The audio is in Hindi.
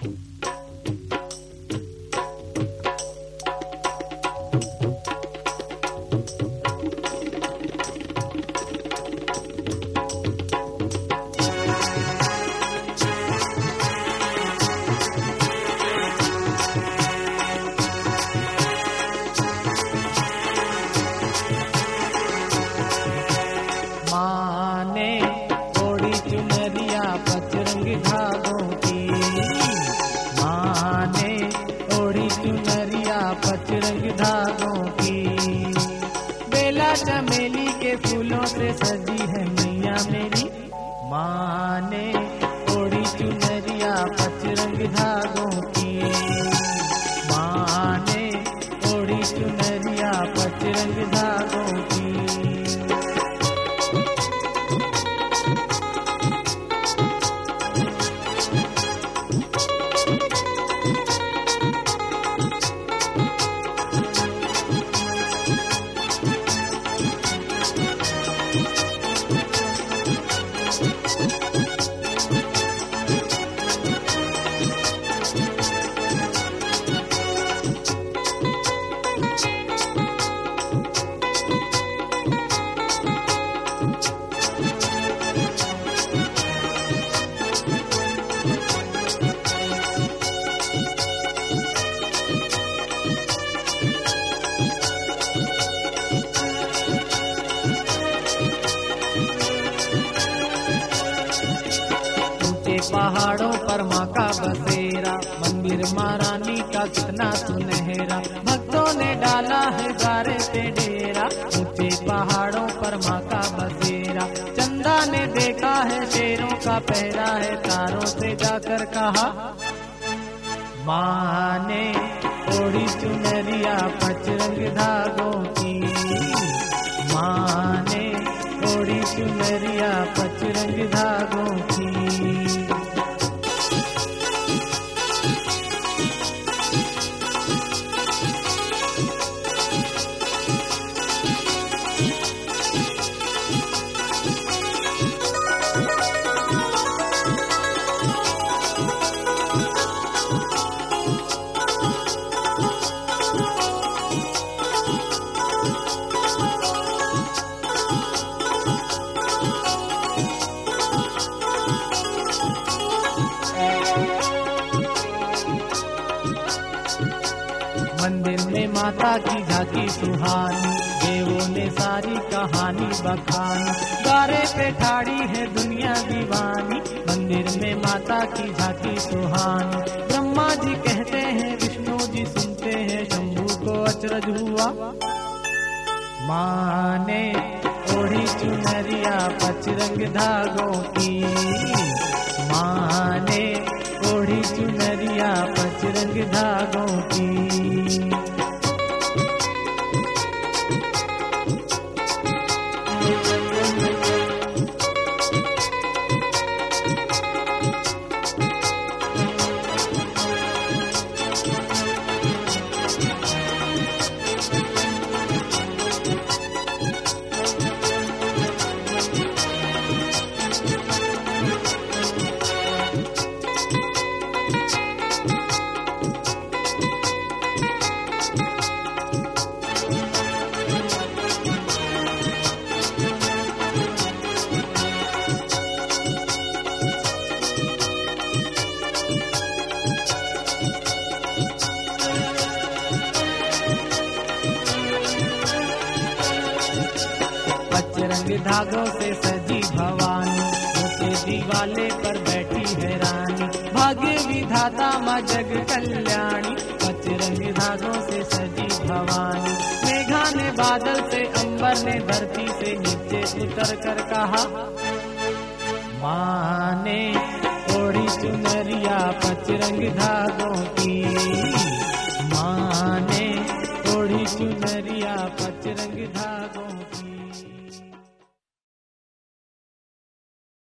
माने ओढ़ी चुनरिया पचरंग धागों की, माने ओढ़ी चुनरिया पचरंग धागों की। बेला चमेली के फूलों से सजी है मैया मेरी, माने ओढ़ी चुनरिया पचरंग धागों की, माने ओढ़ी चुनरिया पचरंग धागों की। पहाड़ों पर माँ का बसेरा, मंदिर माँ रानी का कितना सुनहरा, भक्तों ने डाला है द्वारे पे डेरा। ऊंचे पहाड़ों पर माँ का बसेरा, चंदा ने देखा है शेरों का पहरा है, तारों से जाकर कहा माँ ने ओढ़ी चुनरिया पचरंग धागों की, माँ ने ओढ़ी चुनरिया पचरंग धागों की। मंदिर में माता की झांकी सुहानी, देवों ने सारी कहानी बखानी, द्वारे पे ठाड़ी है दुनिया दीवानी। मंदिर में माता की झांकी सुहानी, ब्रह्मा जी कहते हैं विष्णु जी सुनते हैं, शंभू को अचरज हुआ माँ ने ओढ़ी चुनरिया पचरंग धागों की, माँ ने ओढ़ी चुनरिया पचरंग धागों की। पचरंग धागों से सजी भवानी, ऊंचे दीवाले पर बैठी है रानी, भाग्य विधाता माँ जग कल्याणी। पचरंग धागों से सजी भवानी, मेघा ने बादल से, अंबर ने धरती से नीचे उतर कर कहा माँ ने ओढ़ी चुनरिया पचरंग धागों की, माँ ने ओढ़ी चुनरिया पचरंग धागों की।